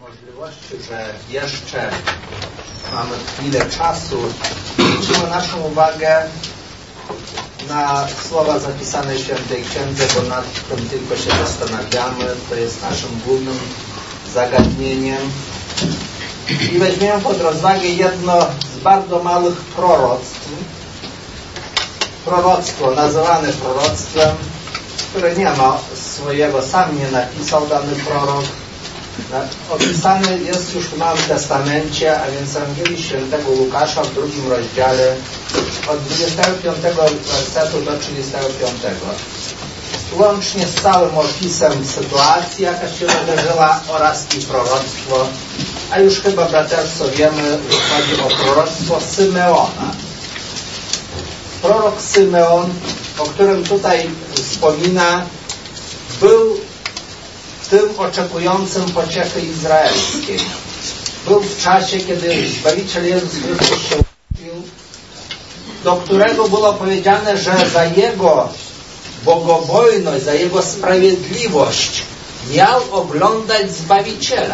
możliwości, że jeszcze mamy chwilę czasu, zwrócimy naszą uwagę na słowa zapisane w Świętej Księdze, bo nad tym tylko się zastanawiamy. To jest naszym głównym zagadnieniem. I weźmiemy pod rozwagę jedno z bardzo małych proroctw. Proroctwo nazywane proroctwem, które nie ma swojego, sam nie napisał dany prorok. Opisany jest już w Nowym Testamencie, a więc Ewangelii Świętego Łukasza w 2 rozdziale od 25 wersetu do 35. Łącznie z całym opisem sytuacji, jaka się wydarzyła, oraz i proroctwo. A już chyba, braterstwo, wiemy, że chodzi o proroctwo Symeona. Prorok Symeon, o którym tutaj wspomina, był tym oczekującym pociechy izraelskiej. Był w czasie, kiedy Zbawiciel Jezus Chrystus się urodził, do którego było powiedziane, że za Jego bogobojność, za Jego sprawiedliwość miał oglądać Zbawiciela.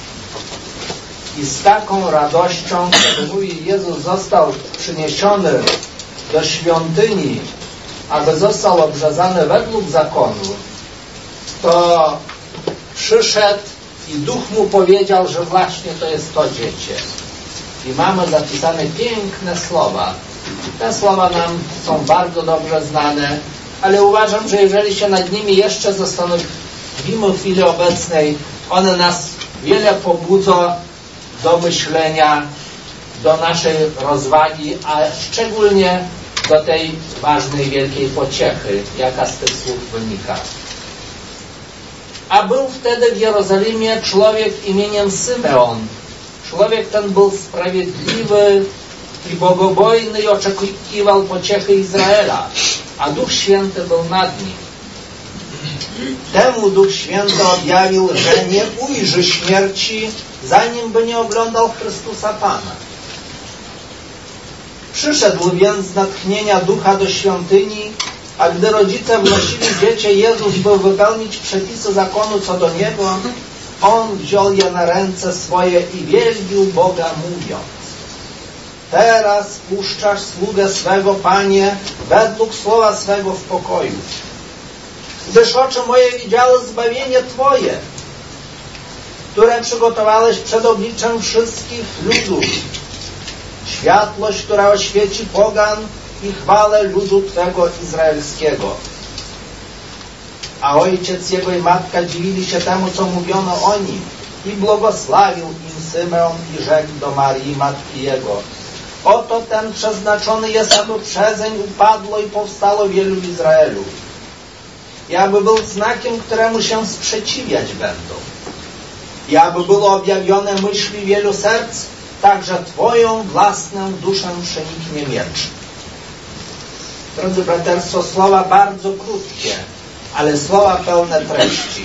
I z taką radością, kiedy mówi, Jezus został przyniesiony do świątyni, aby został obrzezany według zakonu, to przyszedł i Duch mu powiedział, że właśnie to jest to dziecię. I mamy zapisane piękne słowa. Te słowa nam są bardzo dobrze znane, ale uważam, że jeżeli się nad nimi jeszcze zastanowimy w chwili obecnej, one nas wiele pobudzą do myślenia, do naszej rozwagi, a szczególnie do tej ważnej, wielkiej pociechy, jaka z tych słów wynika. A był wtedy w Jerozolimie człowiek imieniem Symeon. Człowiek ten był sprawiedliwy i bogobojny i oczekiwał pociechy Izraela, a Duch Święty był nad nim. Temu Duch Święty objawił, że nie ujrzy śmierci, zanim by nie oglądał Chrystusa Pana. Przyszedł więc z natchnienia Ducha do świątyni, a gdy rodzice wnosili dziecię Jezus, by wypełnić przepisy zakonu co do Niego, On wziął je na ręce swoje i wielbił Boga, mówiąc: teraz puszczasz sługę swego, Panie, według słowa swego w pokoju. Gdyż oczy moje widziały zbawienie Twoje, które przygotowałeś przed obliczem wszystkich ludów. Światłość, która oświeci pogan i chwałę ludu Twego izraelskiego. A ojciec jego i matka dziwili się temu, co mówiono o nim, i błogosławił im Symeon i rzekł do Marii, matki jego: oto ten przeznaczony jest, aby przezeń upadło i powstało wielu w Izraelu, i aby był znakiem, któremu się sprzeciwiać będą, i aby było objawione myśli wielu serc, także Twoją własną duszę przeniknie miecz. Drodzy braterstwo, słowa bardzo krótkie, ale słowa pełne treści.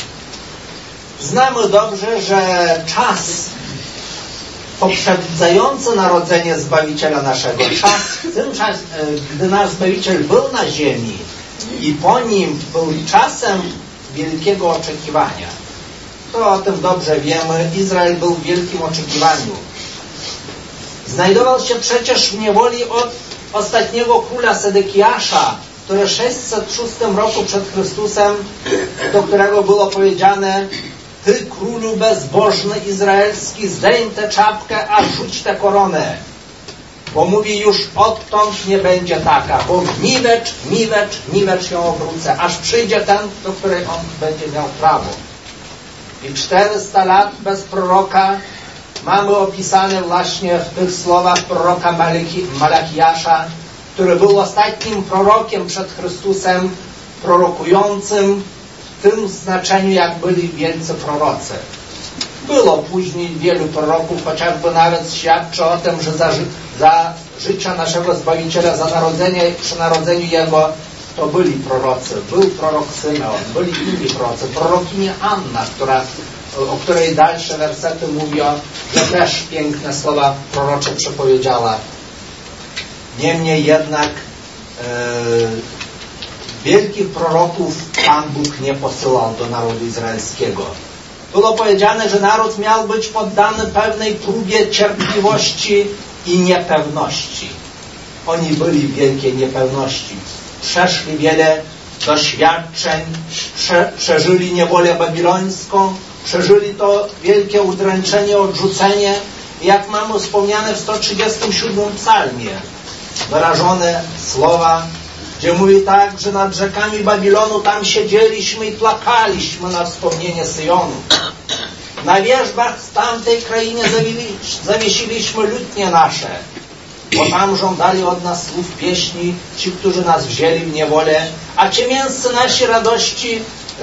Znamy dobrze, że czas poprzedzający narodzenie Zbawiciela naszego, ten czas, gdy nasz Zbawiciel był na ziemi i po nim był czasem wielkiego oczekiwania. To o tym dobrze wiemy. Izrael był w wielkim oczekiwaniu. Znajdował się przecież w niewoli od ostatniego króla Sedekiasza, który w 606 roku przed Chrystusem, do którego było powiedziane: Ty, królu bezbożny izraelski, zdejm tę czapkę, a rzuć tę koronę. Bo mówi, już odtąd nie będzie taka, bo niwecz ją obrócę, aż przyjdzie ten, do której on będzie miał prawo. I 400 lat bez proroka mamy opisane właśnie w tych słowach proroka Malachiasza, który był ostatnim prorokiem przed Chrystusem, prorokującym w tym znaczeniu, jak byli wielcy prorocy. Było później wielu proroków, chociażby nawet świadczy o tym, że za życia naszego Zbawiciela, za narodzenie, przy narodzeniu Jego, to byli prorocy. Był prorok Symeon, byli inni prorocy. Prorokini Anna, o której dalsze wersety mówią, że też piękne słowa prorocze przepowiedziała. Niemniej jednak wielkich proroków Pan Bóg nie posyłał do narodu izraelskiego. było powiedziane, że naród miał być poddany pewnej próbie cierpliwości i niepewności. Oni byli w wielkiej niepewności. Przeszli wiele doświadczeń, przeżyli niewolę babilońską, przeżyli to wielkie udręczenie, odrzucenie, jak mamy wspomniane w 137 psalmie, wyrażone słowa, gdzie mówi tak, że nad rzekami Babilonu tam siedzieliśmy i plakaliśmy na wspomnienie Syjonu. Na wierzbach w tamtej krainie zawiesiliśmy lutnie nasze, bo tam żądali od nas słów pieśni ci, którzy nas wzięli w niewolę, a ciemięscy nasi radości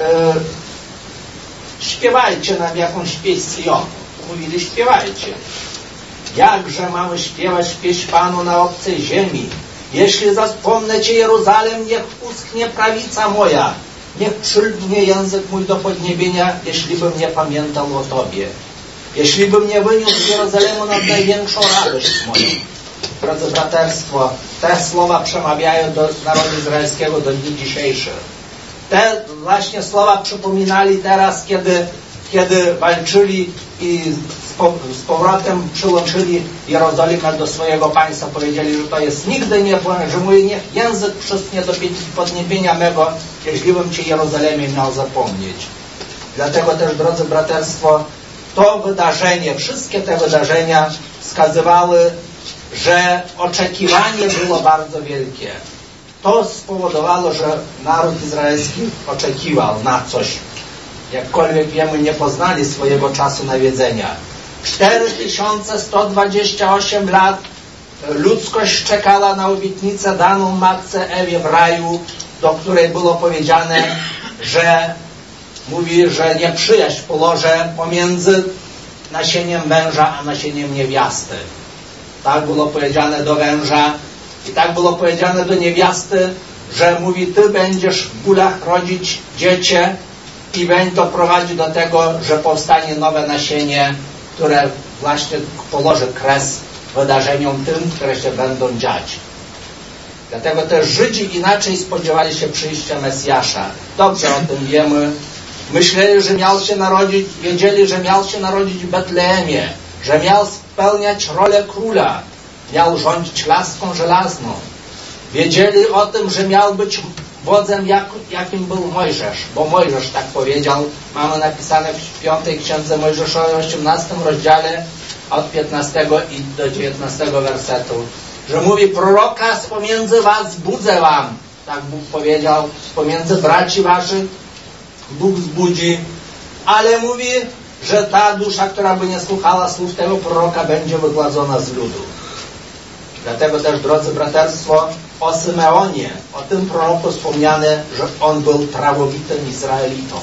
śpiewajcie nam jakąś pieśń Syjonu. Mówili, śpiewajcie. Jakże mamy śpiewać pieśń Panu na obcej ziemi? Jeśli zapomnę Cię, Jeruzalem, niech uschnie prawica moja, niech przylgnie język mój do podniebienia, jeśli bym nie pamiętał o Tobie. Jeśli bym nie wyniósł z Jerozolimu nad największą radość moją. Drodzy braterstwo, te słowa przemawiają do narodu izraelskiego do dni dzisiejszych. Te właśnie słowa przypominali teraz, kiedy walczyli i z powrotem przyłączyli Jerozolimę do swojego państwa. Powiedzieli, że to jest nigdy nie, że mój niech język przystnie do podniebienia mego, jeśli bym Cię Jerozolimie miał zapomnieć. Dlatego też, drodzy braterstwo, to wydarzenie, wszystkie te wydarzenia wskazywały, że oczekiwanie było bardzo wielkie. To spowodowało, że naród izraelski oczekiwał na coś. Jakkolwiek wiemy, nie poznali swojego czasu nawiedzenia. 4128 lat ludzkość czekała na obietnicę daną matce Ewie w raju, do której było powiedziane, że mówi, że nieprzyjaźń położę pomiędzy nasieniem węża a nasieniem niewiasty. Tak było powiedziane do węża i tak było powiedziane do niewiasty, że mówi, Ty będziesz w bólach rodzić dziecię i będzie to prowadzić do tego, że powstanie nowe nasienie, które właśnie położy kres wydarzeniom tym, które się będą dziać. Dlatego też Żydzi inaczej spodziewali się przyjścia Mesjasza. Dobrze o tym wiemy. Myśleli, że miał się narodzić, wiedzieli, że miał się narodzić w Betlejemie, że miał spełniać rolę króla, miał rządzić laską żelazną. Wiedzieli o tym, że miał być wodzem, jakim był Mojżesz, bo Mojżesz tak powiedział. Mamy napisane w 5 księdze Mojżeszowej, 18 rozdziale od 15 i do 19 wersetu, że mówi, proroka z pomiędzy was zbudzę wam, tak Bóg powiedział, z pomiędzy braci waszych Bóg zbudzi, ale mówi, że ta dusza, która by nie słuchała słów tego proroka, będzie wygładzona z ludu. Dlatego też, drodzy braterstwo, o Symeonie, o tym proroku wspomniane, że on był prawowitym Izraelitą.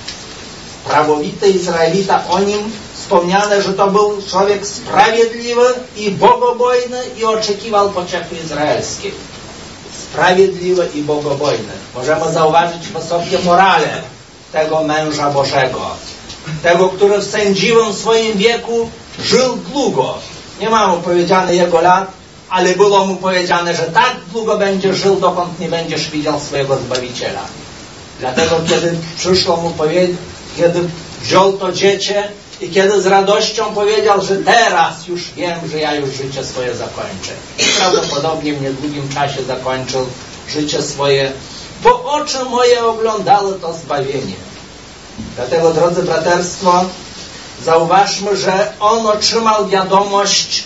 Prawowity Izraelita, o nim wspomniane, że to był człowiek sprawiedliwy i bogobojny i oczekiwał pociechy izraelskiej. Sprawiedliwy i bogobojny. Możemy zauważyć wysokie morale tego męża Bożego. Tego, który w sędziwym swoim wieku żył długo. Nie mamy powiedziane jego lat, ale było mu powiedziane, że tak długo będzie żył, dokąd nie będziesz widział swojego Zbawiciela. Dlatego, kiedy przyszło mu powiedzieć, kiedy wziął to dziecię i kiedy z radością powiedział, że teraz już wiem, że ja już życie swoje zakończę. I prawdopodobnie w niedługim czasie zakończył życie swoje, bo oczy moje oglądały to zbawienie. Dlatego, drodzy braterstwo, zauważmy, że on otrzymał wiadomość,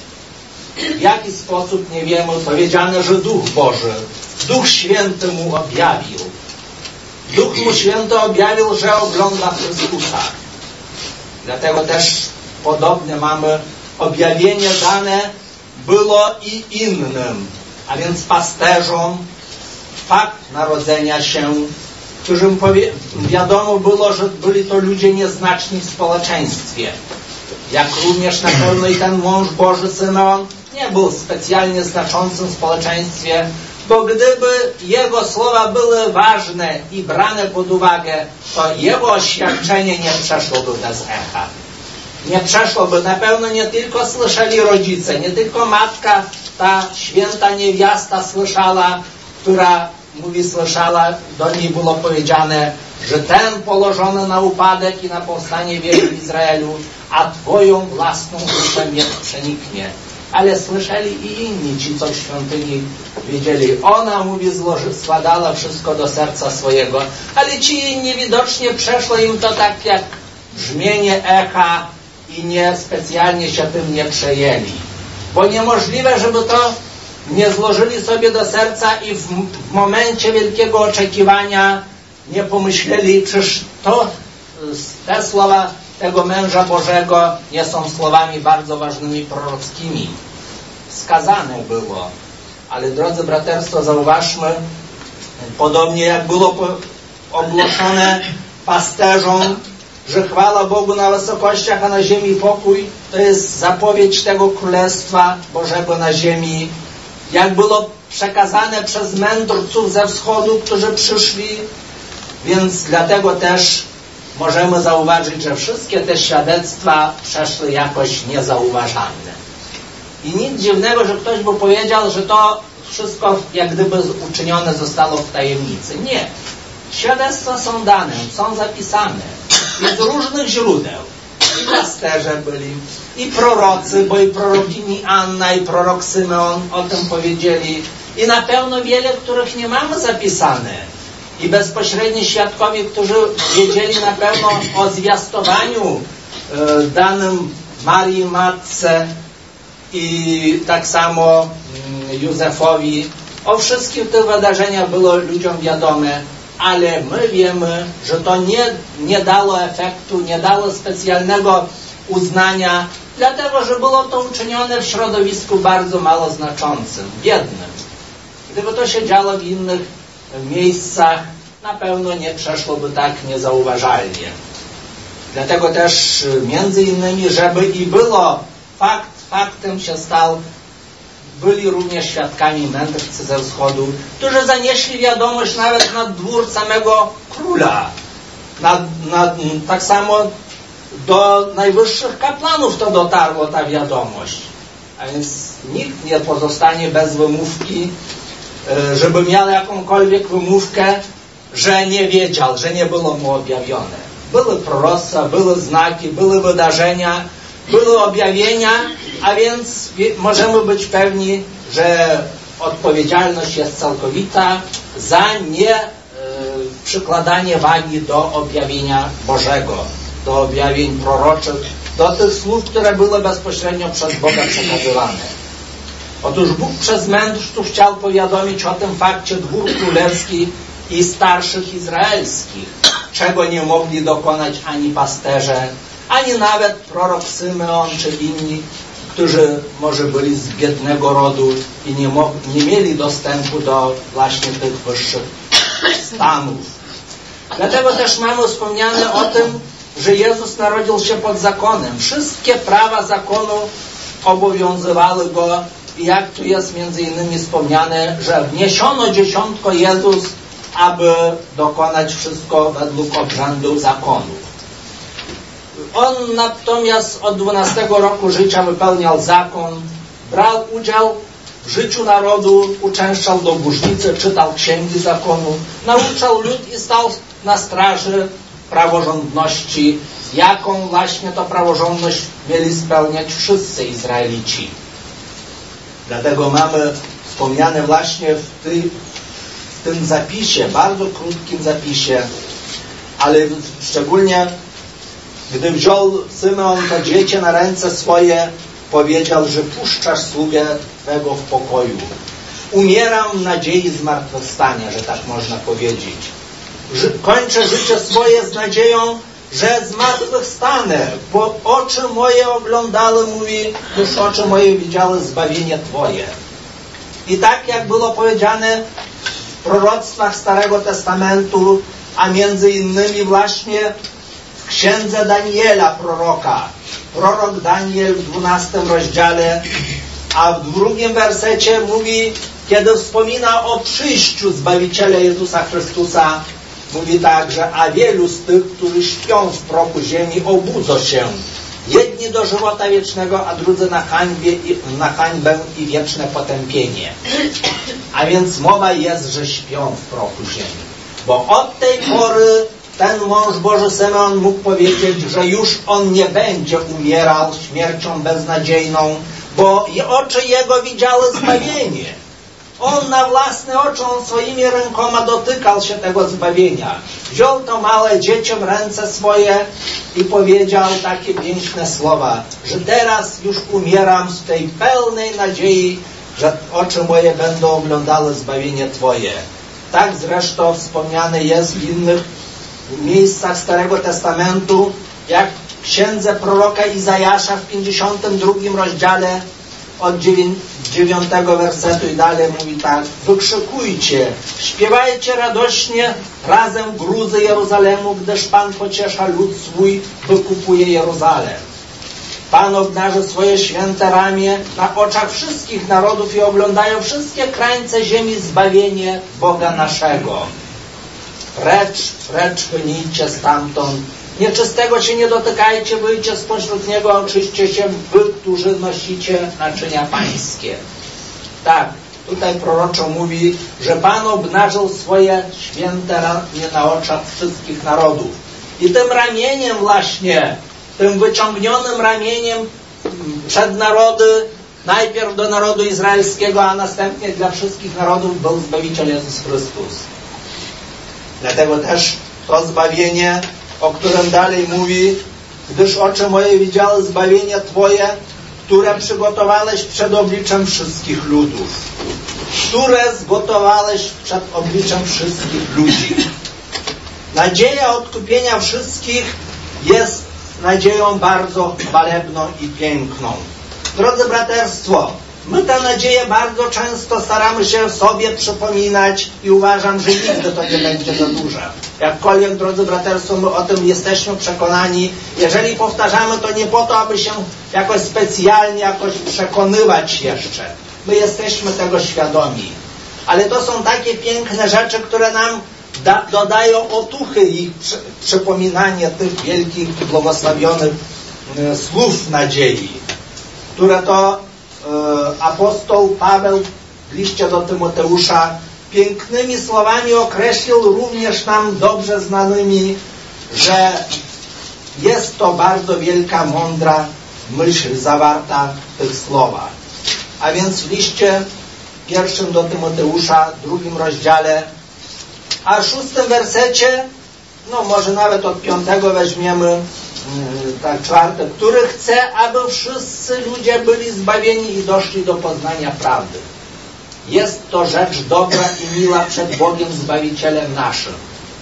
w jaki sposób, nie wiemy, powiedziane, że Duch Boży, Duch Święty mu objawił. Duch mu Święty objawił, że ogląda Chrystusa. Dlatego też podobnie mamy objawienie dane było i innym, a więc pasterzom, fakt narodzenia się, którym wiadomo było, że byli to ludzie nieznaczni w społeczeństwie. Jak również na pewno i ten mąż Boży Symeon nie był specjalnie znaczącym w społeczeństwie, bo gdyby jego słowa były ważne i brane pod uwagę, to jego oświadczenie nie przeszłoby bez echa. Nie przeszłoby, na pewno nie tylko słyszeli rodzice, nie tylko matka, ta święta niewiasta słyszała, która mówi, słyszała, do niej było powiedziane, że ten położony na upadek i na powstanie wielu w Izraelu, a Twoją własną duszę nie przeniknie. Ale słyszeli i inni, ci co w świątyni wiedzieli. Ona, mówi, składała wszystko do serca swojego, ale ci inni widocznie przeszło im to tak jak brzmienie echa i nie specjalnie się tym nie przejęli. Bo niemożliwe, żeby to nie złożyli sobie do serca i w momencie wielkiego oczekiwania nie pomyśleli, czyż te słowa tego męża Bożego nie są słowami bardzo ważnymi prorockimi. Wskazane było. Ale drodzy braterstwo, zauważmy, podobnie jak było ogłoszone pasterzom, że chwała Bogu na wysokościach, a na ziemi pokój, to jest zapowiedź tego Królestwa Bożego na ziemi. Jak było przekazane przez mędrców ze wschodu, którzy przyszli, więc dlatego też możemy zauważyć, że wszystkie te świadectwa przeszły jakoś niezauważalne. I nic dziwnego, że ktoś by powiedział, że to wszystko jak gdyby uczynione zostało w tajemnicy. Nie. Świadectwa są dane, są zapisane. I z różnych źródeł. I pasterze byli, i prorocy, bo i prorokini Anna, i prorok Symeon o tym powiedzieli. I na pewno wiele, których nie mamy zapisane. I bezpośredni świadkowie, którzy wiedzieli na pewno o zwiastowaniu danym Marii Matce i tak samo Józefowi. O wszystkich tych wydarzeniach było ludziom wiadome, ale my wiemy, że to nie dało efektu, nie dało specjalnego uznania, dlatego, że było to uczynione w środowisku bardzo mało znaczącym, biednym. Gdyby to się działo w innych miejscach, na pewno nie przeszłoby tak niezauważalnie. Dlatego też między innymi, żeby i było faktem się stał, byli również świadkami mędrcy ze wschodu, którzy zanieśli wiadomość nawet na dwór samego króla. Tak samo do najwyższych kapłanów to dotarło ta wiadomość. A więc nikt nie pozostanie bez wymówki, żeby miał jakąkolwiek wymówkę, że nie wiedział, że nie było mu objawione. Były proroctwa, były znaki, były wydarzenia, były objawienia, a więc możemy być pewni, że odpowiedzialność jest całkowita za nie przykładanie wagi do objawienia Bożego, do objawień proroczych, do tych słów, które były bezpośrednio przez Boga przekazywane. Otóż Bóg przez mędrców chciał powiadomić o tym fakcie dwór królewski i starszych izraelskich, czego nie mogli dokonać ani pasterze, ani nawet prorok Symeon czy inni, którzy może byli z biednego rodu i nie mieli dostępu do właśnie tych wyższych stanów. Dlatego też mamy wspomniane o tym, że Jezus narodził się pod zakonem. Wszystkie prawa zakonu obowiązywały Go i jak tu jest między innymi wspomniane, że wniesiono dziesiątko Jezus, aby dokonać wszystko według obrzędu zakonu. On natomiast od 12 roku życia wypełniał zakon, brał udział w życiu narodu, uczęszczał do bożnicy, czytał księgi zakonu, nauczał lud i stał na straży praworządności, jaką właśnie to praworządność mieli spełniać wszyscy Izraelici. Dlatego mamy wspomniane właśnie w tym zapisie, bardzo krótkim zapisie, ale szczególnie gdy wziął Symeon to dziecię na ręce swoje, powiedział, że puszczasz sługę Twego w pokoju. Umieram w nadziei zmartwychwstania, że tak można powiedzieć. Kończę życie swoje z nadzieją, że zmartwychwstanę, bo oczy moje oglądały, mówi, już oczy moje widziały zbawienie Twoje. I tak jak było powiedziane w proroctwach Starego Testamentu, a między innymi właśnie w księdze Daniela proroka. Prorok Daniel w 12 rozdziale, a w 2 wersecie mówi, kiedy wspomina o przyjściu Zbawiciela Jezusa Chrystusa, mówi tak, że a wielu z tych, którzy śpią w prochu ziemi, obudzą się. Jedni do żywota wiecznego, a drudzy na hańbę i wieczne potępienie. A więc mowa jest, że śpią w prochu ziemi. Bo od tej pory ten mąż Boży Symeon mógł powiedzieć, że już on nie będzie umierał śmiercią beznadziejną, bo oczy jego widziały zbawienie. On na własne oczy, on swoimi rękoma dotykał się tego zbawienia. Wziął to małe dziecię w ręce swoje i powiedział takie piękne słowa, że teraz już umieram z tej pełnej nadziei, że oczy moje będą oglądały zbawienie Twoje. Tak zresztą wspomniane jest w innych miejscach Starego Testamentu, jak w księdze proroka Izajasza w 52 rozdziale od 9 wersetu i dalej mówi tak: wykrzykujcie, śpiewajcie radośnie razem gruzy Jeruzalemu, gdyż Pan pociesza lud swój, wykupuje Jeruzalem. Pan obnaży swoje święte ramię na oczach wszystkich narodów i oglądają wszystkie krańce ziemi zbawienie Boga naszego. Precz wyjdźcie stamtąd, nieczystego się nie dotykajcie, wyjdźcie spośród niego, oczyście się, wy, którzy nosicie naczynia pańskie. Tak, tutaj proroczo mówi, że Pan obnażył swoje święte ramię na oczach wszystkich narodów. I tym ramieniem właśnie, tym wyciągnionym ramieniem przed narody, najpierw do narodu izraelskiego, a następnie dla wszystkich narodów był Zbawiciel Jezus Chrystus. Dlatego też to zbawienie, o którym dalej mówi, gdyż oczy moje widziały zbawienie Twoje, które przygotowałeś przed obliczem wszystkich ludów. Które zgotowałeś przed obliczem wszystkich ludzi. Nadzieja odkupienia wszystkich jest nadzieją bardzo chwalebną i piękną. Drodzy braterstwo, my tę nadzieję bardzo często staramy się sobie przypominać i uważam, że nigdy to nie będzie za duże. Jakkolwiek, drodzy braterstwo, my o tym jesteśmy przekonani. Jeżeli powtarzamy, to nie po to, aby się jakoś specjalnie jakoś przekonywać jeszcze. My jesteśmy tego świadomi. Ale to są takie piękne rzeczy, które nam dodają otuchy i przypominanie tych wielkich, błogosławionych słów nadziei, które to apostoł Paweł w liście do Tymoteusza pięknymi słowami określił, również nam dobrze znanymi, że jest to bardzo wielka, mądra myśl zawarta w tych słowach. A więc w liście pierwszym do Tymoteusza, 2 rozdziale, a 6 wersecie, no może nawet od 5 weźmiemy, tak 4, który chce, aby wszyscy ludzie byli zbawieni i doszli do poznania prawdy. Jest to rzecz dobra i miła przed Bogiem Zbawicielem naszym,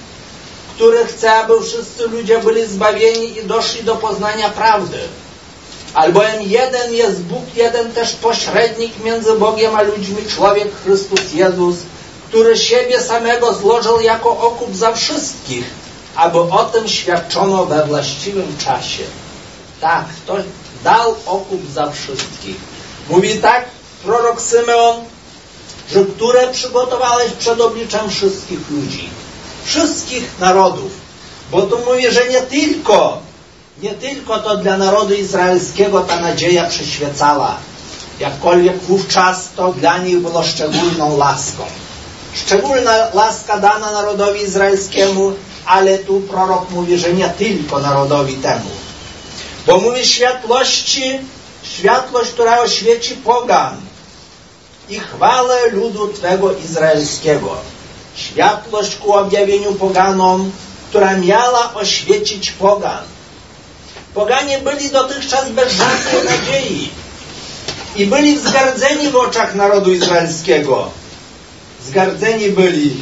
który chce, aby wszyscy ludzie byli zbawieni i doszli do poznania prawdy. Albowiem jeden jest Bóg, jeden też pośrednik między Bogiem a ludźmi, człowiek Chrystus Jezus, który siebie samego złożył jako okup za wszystkich, aby o tym świadczono we właściwym czasie. Tak, ktoś dał okup za wszystkich. Mówi tak prorok Symeon, że które przygotowałeś przed obliczem wszystkich ludzi, wszystkich narodów. Bo tu mówi, że nie tylko to dla narodu izraelskiego ta nadzieja przyświecała. Jakkolwiek wówczas to dla nich było szczególną laską. Szczególna laska dana narodowi izraelskiemu, ale tu prorok mówi, że nie tylko narodowi temu. Bo mówi światłość, która oświeci pogan i chwałę ludu Twego izraelskiego. Światłość ku objawieniu poganom, która miała oświecić pogan. Poganie byli dotychczas bez żadnej nadziei i byli wzgardzeni w oczach narodu izraelskiego. Zgardzeni byli.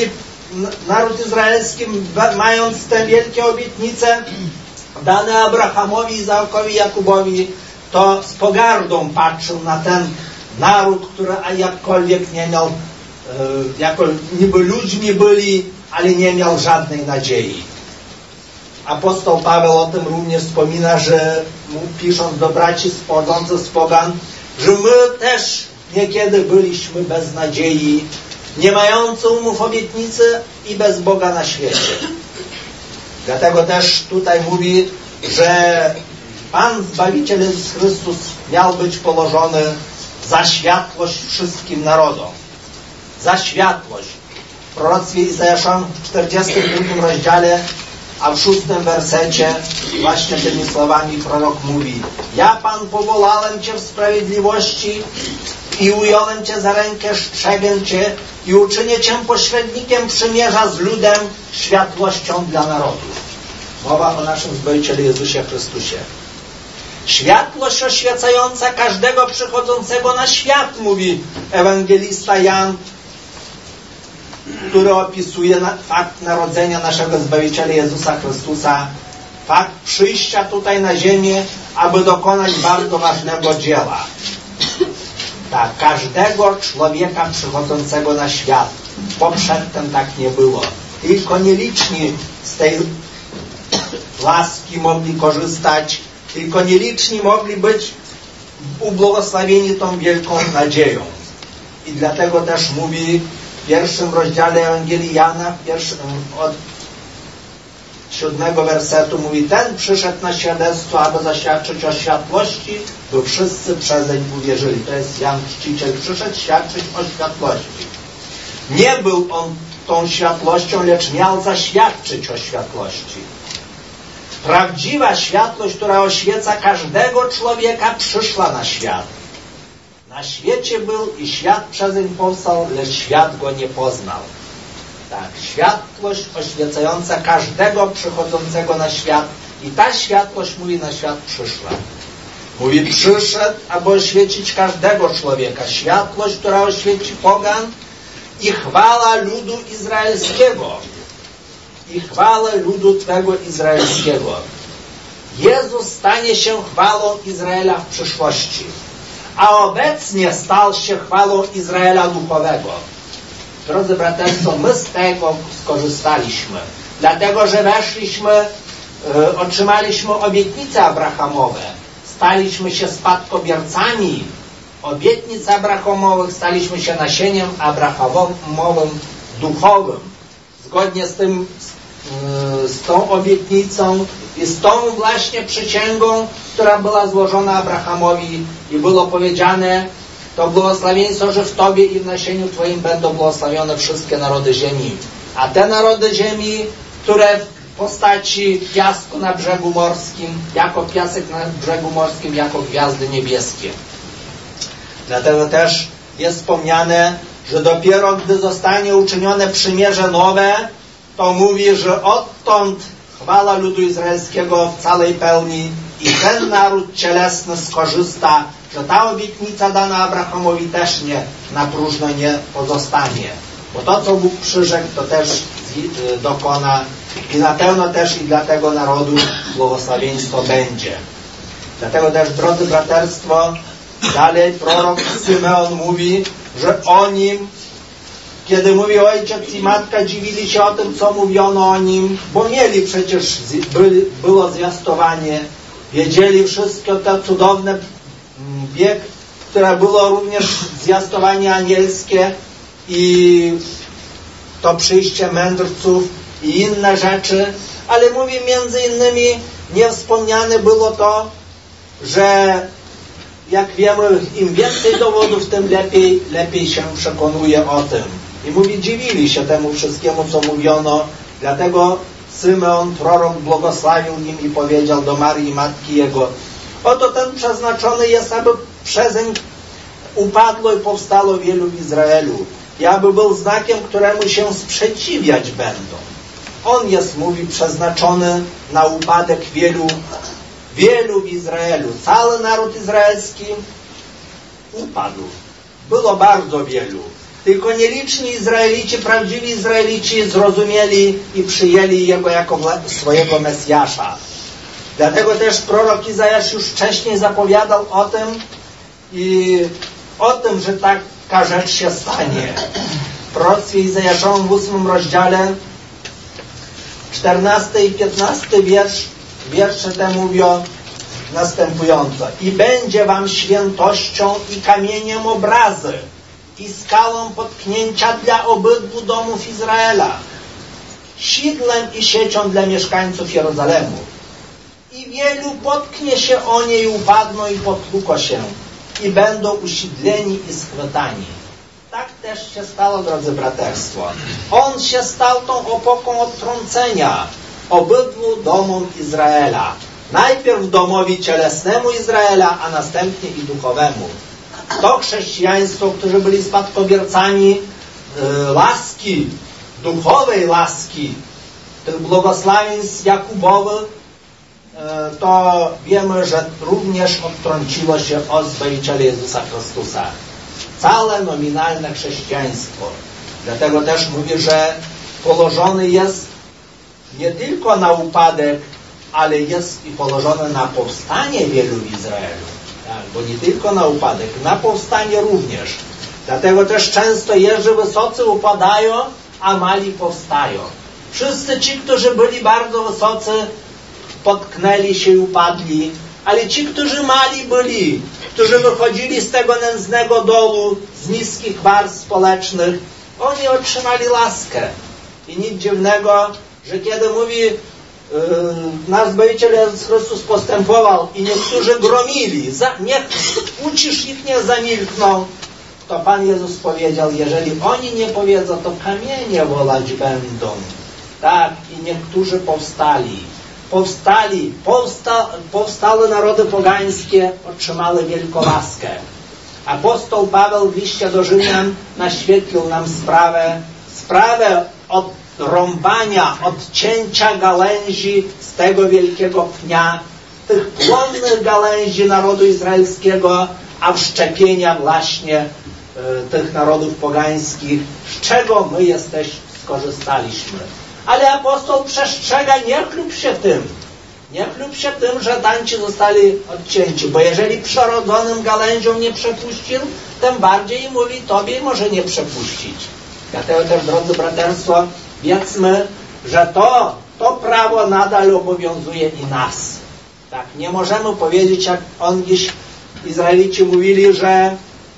Naród izraelski, mając te wielkie obietnice dane Abrahamowi, Izaakowi, Jakubowi, to z pogardą patrzył na ten naród, który jakkolwiek nie miał, jako niby ludźmi byli, ale nie miał żadnej nadziei. Apostoł Paweł o tym również wspomina, że pisząc do braci pochodzących z pogan, że my też niekiedy byliśmy bez nadziei, nie mający umów obietnicy i bez Boga na świecie. Dlatego też tutaj mówi, że Pan Zbawiciel Jezus Chrystus miał być położony za światłość wszystkim narodom. Za światłość. proroctwie Izajaszowym w 42 rozdziale, a w 6 wersecie właśnie tymi słowami prorok mówi: ja Pan powołałem Cię w sprawiedliwości i ująłem Cię za rękę, strzegę Cię i uczynię Cię pośrednikiem przymierza z ludem, światłością dla narodów. Mowa o naszym Zbawicielu Jezusie Chrystusie. Światłość oświecająca każdego przychodzącego na świat, mówi ewangelista Jan, który opisuje fakt narodzenia naszego Zbawiciela Jezusa Chrystusa, fakt przyjścia tutaj na ziemię, aby dokonać bardzo ważnego dzieła. Tak, każdego człowieka przychodzącego na świat, bo przedtem tak nie było. Tylko nieliczni z tej łaski mogli korzystać, tylko nieliczni mogli być ubłogosławieni tą wielką nadzieją. I dlatego też mówi w pierwszym rozdziale Ewangelii Jana, od 7 wersetu mówi: ten przyszedł na świadectwo, aby zaświadczyć o światłości, by wszyscy przezeń uwierzyli. To jest Jan Chrzciciel, przyszedł świadczyć o światłości. Nie był on tą światłością, lecz miał zaświadczyć o światłości. Prawdziwa światłość, która oświeca każdego człowieka, przyszła na świat. Na świecie był i świat przezeń powstał, lecz świat go nie poznał. Tak, światłość oświecająca każdego przychodzącego na świat. I ta światłość, mówi, na świat przyszła. Mówi, przyszedł, aby oświecić każdego człowieka. Światłość, która oświeci pogan i chwała ludu izraelskiego. I chwałę ludu Twego izraelskiego. Jezus stanie się chwałą Izraela w przyszłości, a obecnie stał się chwałą Izraela duchowego. Drodzy braterstwo, my z tego skorzystaliśmy, dlatego że weszliśmy, otrzymaliśmy obietnice abrahamowe, staliśmy się spadkobiercami obietnic abrahamowych, staliśmy się nasieniem abrahamowym duchowym. Zgodnie z tą obietnicą i z tą właśnie przysięgą, która była złożona Abrahamowi i było powiedziane to błogosławieństwo, że w Tobie i w nasieniu Twoim będą błogosławione wszystkie narody ziemi. A te narody ziemi, które w postaci piasku na brzegu morskim, jako piasek na brzegu morskim, jako gwiazdy niebieskie. Dlatego też jest wspomniane, że dopiero gdy zostanie uczynione przymierze nowe, to mówi, że odtąd chwała ludu izraelskiego w całej pełni i ten naród cielesny skorzysta, że ta obietnica dana Abrahamowi też nie na próżno nie pozostanie. Bo to, co Bóg przyrzekł, to też dokona i na pewno też i dla tego narodu błogosławieństwo będzie. Dlatego też, drodzy braterstwo, dalej prorok Symeon mówi, że o nim, kiedy mówi ojciec i matka, dziwili się o tym, co mówiono o nim, bo mieli przecież, było zwiastowanie, wiedzieli wszystko to cudowne bieg, które było również zwiastowanie anielskie i to przyjście mędrców i inne rzeczy, ale mówi między innymi niewspomniane było to, że jak wiemy, im więcej dowodów, tym lepiej się przekonuje o tym. I mówi, dziwili się temu wszystkiemu, co mówiono, dlatego Symeon, prorok, błogosławił nim i powiedział do Marii, matki jego: oto ten przeznaczony jest, aby przezeń upadło i powstało wielu w Izraelu, i aby był znakiem, któremu się sprzeciwiać będą. On jest, mówi, przeznaczony na upadek wielu w Izraelu. Cały naród izraelski upadł. Było bardzo wielu. Tylko nieliczni Izraelici, prawdziwi Izraelici zrozumieli i przyjęli Jego jako swojego Mesjasza. Dlatego też prorok Izajasz już wcześniej zapowiadał o tym, że taka rzecz się stanie. W proroctwie Izajaszowym w 8 rozdziale 14 i 15 wiersze te mówią następująco: i będzie wam świętością i kamieniem obrazy i skałą potknięcia dla obydwu domów Izraela, sidłem i siecią dla mieszkańców Jerozolemu. I wielu potknie się o niej, upadną i potłuko się, i będą usidleni i schwytani. Tak też się stało, drodzy braterstwo. On się stał tą opoką odtrącenia obydwu domom Izraela. Najpierw domowi cielesnemu Izraela, a następnie i duchowemu. To chrześcijaństwo, którzy byli spadkobiercami łaski, duchowej łaski, tych błogosławieństw Jakubowych, to wiemy, że również odtrąciło się od Zbawiciela Jezusa Chrystusa. Całe nominalne chrześcijaństwo. Dlatego też mówi, że położony jest nie tylko na upadek, ale jest i położony na powstanie wielu w Izraelu. Tak, bo nie tylko na upadek, na powstanie również. Dlatego też często jeżdżę wysocy upadają, a mali powstają. Wszyscy ci, którzy byli bardzo wysocy, potknęli się i upadli, ale ci, którzy mali byli, którzy wychodzili z tego nędznego dołu, z niskich warstw społecznych, oni otrzymali łaskę. I nic dziwnego, że kiedy mówi nasz Zbawiciel Jezus Chrystus postępował i niektórzy gromili, niech ucisz ich, nie zamilkną, to Pan Jezus powiedział, jeżeli oni nie powiedzą, to kamienie wolać będą. Tak, i niektórzy powstałe narody pogańskie otrzymały wielką łaskę. Apostoł Paweł w liście do Rzymian naświetlił nam sprawę odrąbania, odcięcia gałęzi z tego wielkiego pnia, tych płonnych gałęzi narodu izraelskiego, a wszczepienia właśnie tych narodów pogańskich, z czego my skorzystaliśmy. Ale apostoł przestrzega, nie chlub się tym. Nie chlub się tym, że tamci zostali odcięci, bo jeżeli przerodzonym gałęziom nie przepuścił, tym bardziej mówi, tobie może nie przepuścić. Dlatego też, drodzy braterstwo, wiedzmy, że to prawo nadal obowiązuje i nas. Tak, nie możemy powiedzieć, jak gdzieś Izraelici mówili, że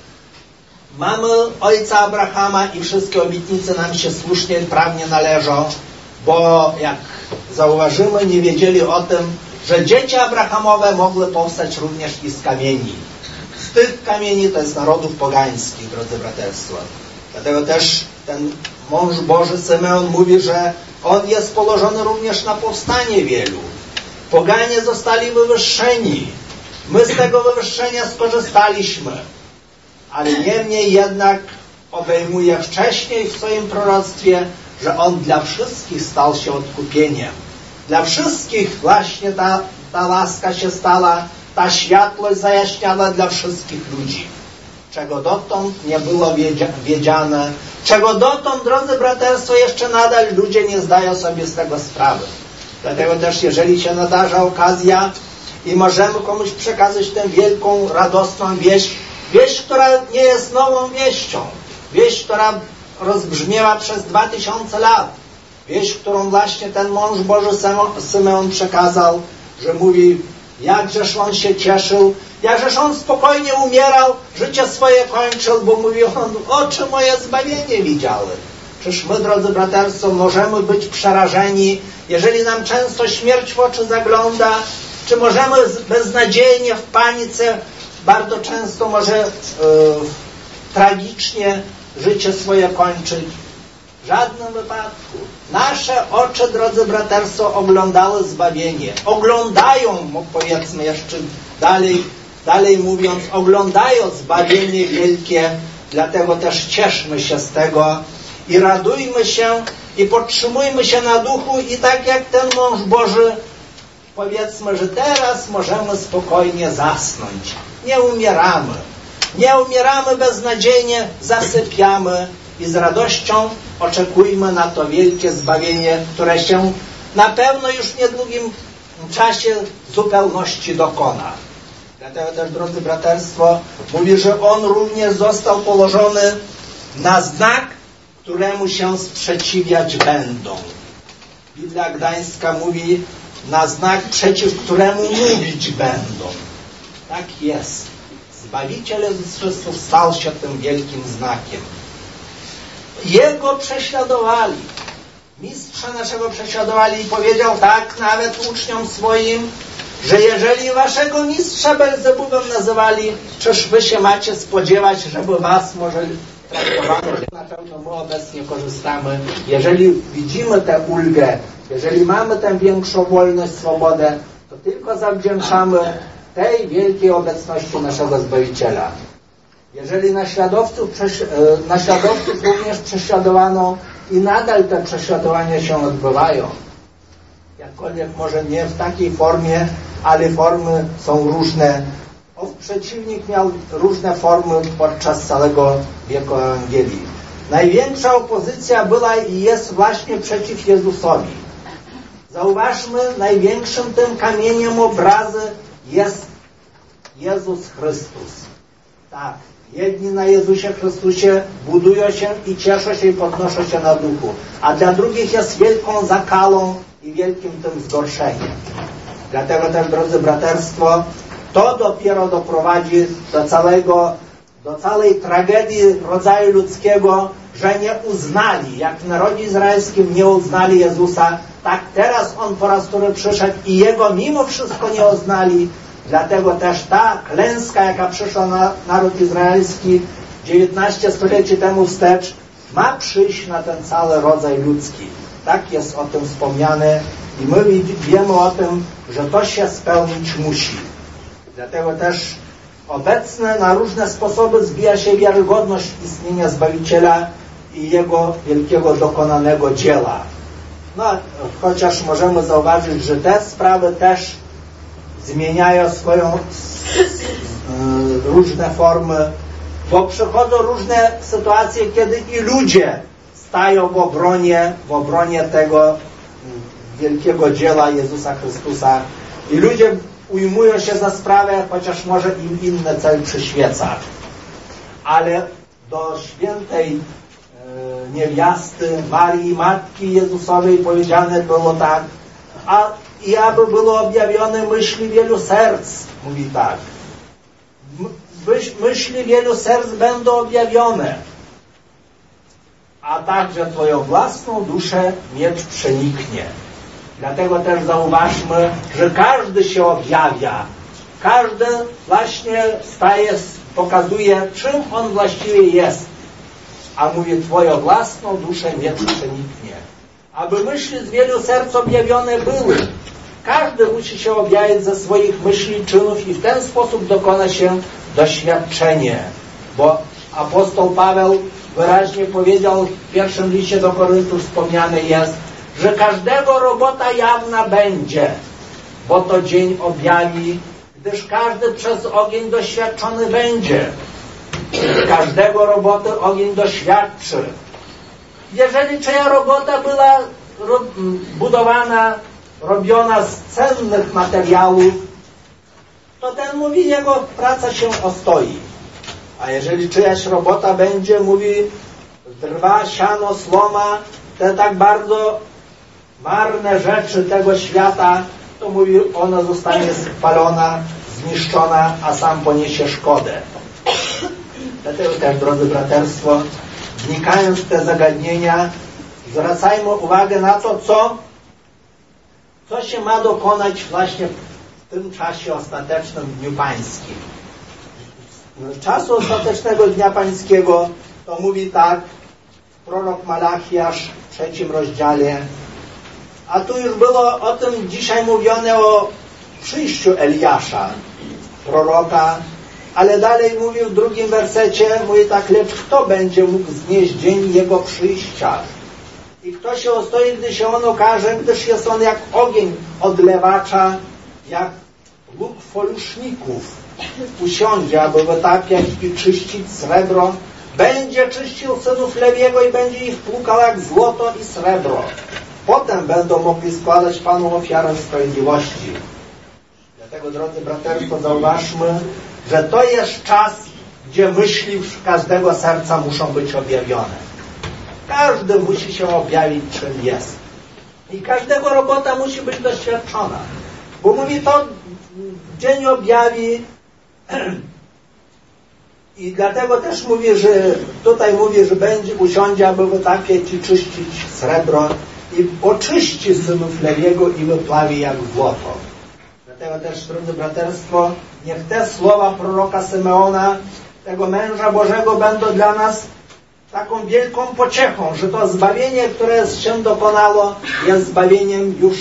mamy ojca Abrahama i wszystkie obietnice nam się słusznie i prawnie należą, bo jak zauważymy, nie wiedzieli o tym, że dzieci Abrahamowe mogły powstać również i z kamieni. Z tych kamieni to jest narodów pogańskich, drodzy braterstwo. Dlatego też ten mąż Boży Symeon mówi, że on jest położony również na powstanie wielu. Poganie zostali wywyższeni. My z tego wywyższenia skorzystaliśmy. Ale niemniej jednak obejmuje wcześniej w swoim proroctwie, że on dla wszystkich stał się odkupieniem. Dla wszystkich właśnie ta łaska się stała, ta światłość zajaśniała dla wszystkich ludzi. Czego dotąd nie było wiedziane, czego dotąd, drodzy braterstwo, jeszcze nadal ludzie nie zdają sobie z tego sprawy. Dlatego też, jeżeli się nadarza okazja i możemy komuś przekazać tę wielką, radosną wieść, która nie jest nową wieścią, wieść, która rozbrzmiała przez 2000 lat, wieść, którą właśnie ten mąż Boży Symeon przekazał, że mówi, jakżeż on się cieszył, jakżeż on spokojnie umierał, życie swoje kończył, bo mówi on, oczy moje zbawienie widziały. Czyż my, drodzy braterstwo, możemy być przerażeni, jeżeli nam często śmierć w oczy zagląda, czy możemy beznadziejnie, w panice, bardzo często może tragicznie życie swoje kończyć? W żadnym wypadku. Nasze oczy, drodzy braterstwo, oglądały zbawienie. Oglądają, powiedzmy jeszcze dalej mówiąc, oglądają zbawienie wielkie, dlatego też cieszmy się z tego i radujmy się i podtrzymujmy się na duchu i tak jak ten mąż Boży, powiedzmy, że teraz możemy spokojnie zasnąć. Nie umieramy. Nie umieramy beznadziejnie, zasypiamy i z radością oczekujmy na to wielkie zbawienie, które się na pewno już w niedługim czasie w zupełności dokona. Dlatego też, drodzy braterstwo, mówi, że on również został położony na znak, któremu się sprzeciwiać będą. Biblia Gdańska mówi na znak, przeciw któremu mówić będą. Tak jest. Zbawiciel Jezus Chrystus stał się tym wielkim znakiem. Jego prześladowali. Mistrza naszego prześladowali i powiedział tak nawet uczniom swoim, że jeżeli waszego mistrza Belzebubem nazywali, czyż wy się macie spodziewać, żeby was może traktowano, że na pewno my obecnie korzystamy. Jeżeli widzimy tę ulgę, jeżeli mamy tę większą wolność, swobodę, to tylko zawdzięczamy tej wielkiej obecności naszego Zbawiciela. Jeżeli naśladowców również prześladowano i nadal te prześladowania się odbywają, jakkolwiek może nie w takiej formie, ale formy są różne. Przeciwnik miał różne formy podczas całego wieku Ewangelii. Największa opozycja była i jest właśnie przeciw Jezusowi. Zauważmy, największym tym kamieniem obrazy jest Jezus Chrystus. Tak, jedni na Jezusie Chrystusie budują się i cieszą się i podnoszą się na duchu, a dla drugich jest wielką zakalą i wielkim tym zgorszeniem. Dlatego też, drodzy braterstwo, to dopiero doprowadzi do całej tragedii rodzaju ludzkiego, że nie uznali, jak w narodzie izraelskim nie uznali Jezusa, tak teraz On po raz który przyszedł i Jego mimo wszystko nie uznali. Dlatego też ta klęska, jaka przyszła na naród izraelski 19 stuleci temu wstecz, ma przyjść na ten cały rodzaj ludzki. Tak jest o tym wspomniane i my wiemy o tym, że to się spełnić musi. Dlatego też obecnie na różne sposoby zbija się wiarygodność istnienia Zbawiciela i Jego wielkiego dokonanego dzieła. No, chociaż możemy zauważyć, że te sprawy też zmieniają swoją różne formy, bo przychodzą różne sytuacje, kiedy i ludzie stają w obronie tego wielkiego dzieła Jezusa Chrystusa i ludzie ujmują się za sprawę, chociaż może im inny cel przyświeca. Ale do świętej niewiasty Marii, Matki Jezusowej powiedziane było tak, i aby było objawione myśli wielu serc, mówi tak. Myśli wielu serc będą objawione, a także Twoją własną duszę miecz przeniknie. Dlatego też zauważmy, że każdy się objawia. Każdy właśnie pokazuje, czym on właściwie jest. A mówi, Twoją własną duszę miecz przeniknie. Aby myśli z wielu serc objawione były. Każdy musi się objawić ze swoich myśli i czynów i w ten sposób dokona się doświadczenie. Bo apostoł Paweł wyraźnie powiedział w pierwszym liście do Koryntów, wspomniane jest, że każdego robota jawna będzie, bo to dzień objawi, gdyż każdy przez ogień doświadczony będzie. Każdego roboty ogień doświadczy. Jeżeli czyja robota była budowana, robiona z cennych materiałów, to ten mówi, jego praca się ostoi. A jeżeli czyjaś robota będzie, mówi, drwa, siano, słoma, te tak bardzo marne rzeczy tego świata, to mówi, ona zostanie spalona, zniszczona, a sam poniesie szkodę. Dlatego też, drodzy braterstwo, wnikając w te zagadnienia, zwracajmy uwagę na to, co się ma dokonać właśnie w tym czasie ostatecznym, Dniu Pańskim. Czasu ostatecznego Dnia Pańskiego to mówi tak prorok Malachiasz w 3 rozdziale, a tu już było o tym dzisiaj mówione, o przyjściu Eliasza, proroka, ale dalej mówił w 2 wersecie, mówi tak, lecz kto będzie mógł znieść dzień Jego przyjścia? I kto się ostoi, gdy się On okaże, gdyż jest On jak ogień odlewacza, jak łuk foluszników. Usiądzie, aby wytapiać i czyścić srebro. Będzie czyścił synów Lewiego i będzie ich płukał jak złoto i srebro. Potem będą mogli składać Panu ofiarę sprawiedliwości. Dlatego, drodzy braterstwo, zauważmy, że to jest czas, gdzie myśli każdego serca muszą być objawione. Każdy musi się objawić, czym jest. I każdego robota musi być doświadczona. Bo mówi, to dzień objawi i dlatego też mówi, że tutaj mówi, że będzie usiądzie, aby wytapiać i czyścić srebro i oczyści synów Lewiego i wyplawi jak złoto. Dlatego też, drodzy braterstwo, niech te słowa proroka Symeona, tego męża Bożego, będą dla nas taką wielką pociechą, że to zbawienie, które się dokonało, jest zbawieniem już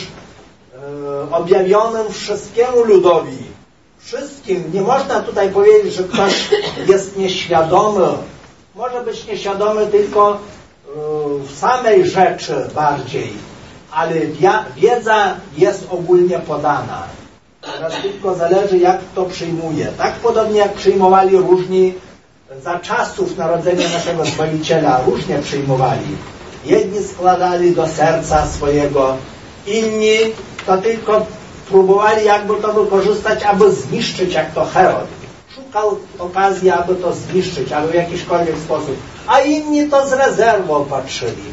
objawionym wszystkiemu ludowi. Wszystkim. Nie można tutaj powiedzieć, że ktoś jest nieświadomy. Może być nieświadomy tylko w samej rzeczy bardziej, ale wiedza jest ogólnie podana. Teraz tylko zależy, jak to przyjmuje. Tak podobnie jak przyjmowali różni za czasów narodzenia naszego Zbawiciela, różnie przyjmowali. Jedni składali do serca swojego, inni to tylko próbowali jakby to wykorzystać, aby zniszczyć, jak to Herod. Szukał okazji, aby to zniszczyć, aby w jakiśkolwiek sposób. A inni to z rezerwą patrzyli.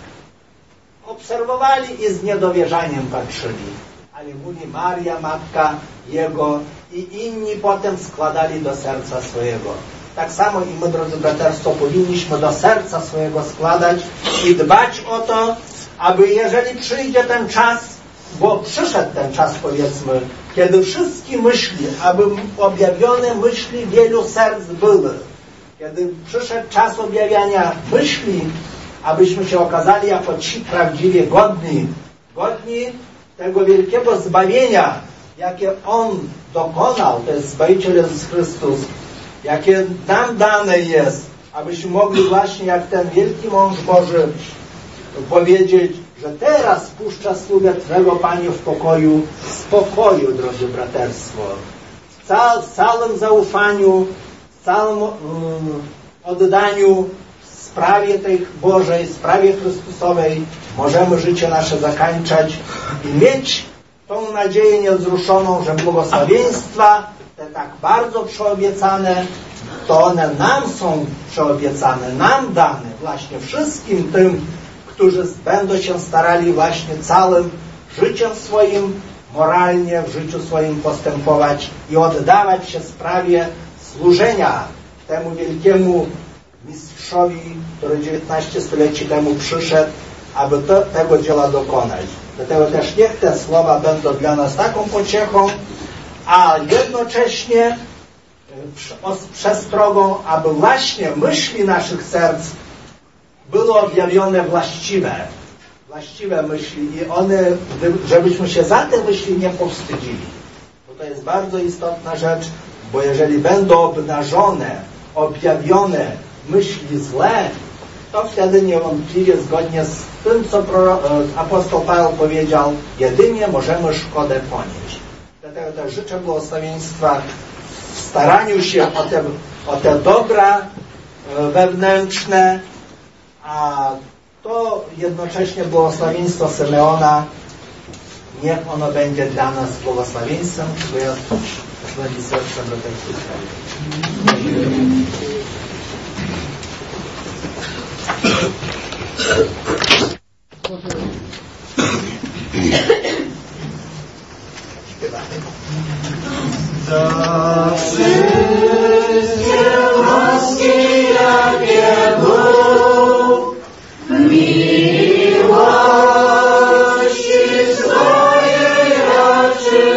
Obserwowali i z niedowierzaniem patrzyli. Ale mówi Maria, matka Jego, i inni potem składali do serca swojego. Tak samo i my, drodzy braterstwo, powinniśmy do serca swojego składać i dbać o to, aby jeżeli przyjdzie ten czas, bo przyszedł ten czas, powiedzmy, kiedy wszystkie myśli, aby objawione myśli wielu serc były. Kiedy przyszedł czas objawiania myśli, abyśmy się okazali jako ci prawdziwie godni tego wielkiego zbawienia, jakie On dokonał, to jest Zbawiciel Jezus Chrystus, jakie nam dane jest, abyśmy mogli właśnie jak ten wielki mąż Boży powiedzieć, że teraz puszcza sługę Twego, Panie, w spokoju, drodzy braterstwo. W całym zaufaniu, w całym oddaniu sprawie tej Bożej, sprawie Chrystusowej możemy życie nasze zakańczać i mieć tą nadzieję niewzruszoną, że błogosławieństwa, te tak bardzo przeobiecane, to one nam są przeobiecane, nam dane, właśnie wszystkim tym, którzy będą się starali właśnie całym życiem swoim, moralnie w życiu swoim postępować i oddawać się sprawie służenia temu wielkiemu mistrzowi, który 19 stuleci temu przyszedł, aby tego dzieła dokonać. Dlatego też niech te słowa będą dla nas taką pociechą, a jednocześnie przestrogą, aby właśnie myśli naszych serc były objawione właściwe myśli i one, żebyśmy się za te myśli nie powstydzili. Bo to jest bardzo istotna rzecz, bo jeżeli będą obnażone, objawione myśli złe, to wtedy niewątpliwie zgodnie z tym, co apostoł Paweł powiedział, jedynie możemy szkodę ponieść. Dlatego też życzę błogosławieństwa w staraniu się o te dobra wewnętrzne, a to jednocześnie błogosławieństwo Symeona, niech ono będzie dla nas błogosławieństwem, bo ja z sercem do tej sprawy. Za wszystkie łaski, jakie Bóg miłości swojej raczył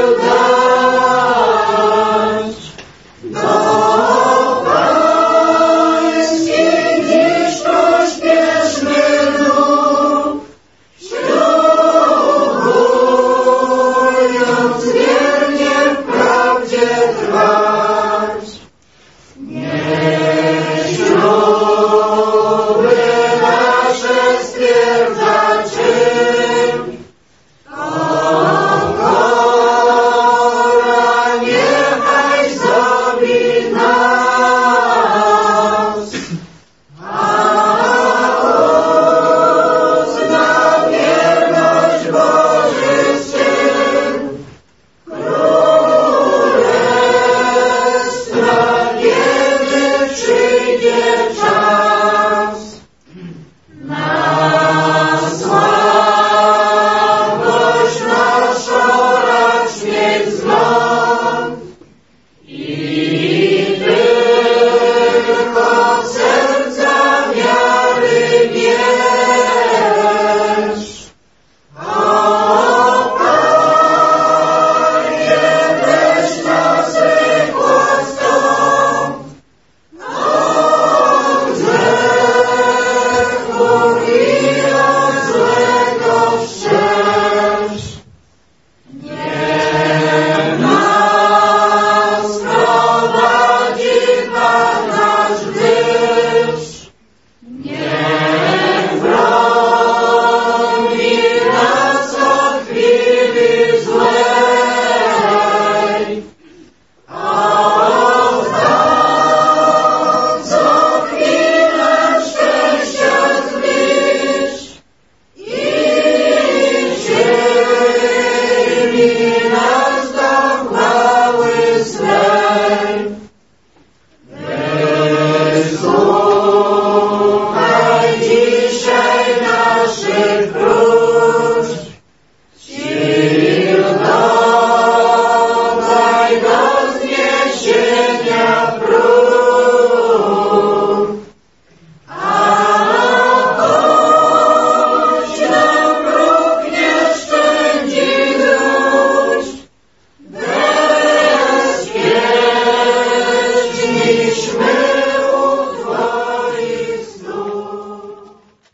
dać, do pański dziś pośpieszny duch, ślubując wiernie w prawdzie trwać. Niech śluby nasze stwierdza czyn, pokora niechaj zdobi nas.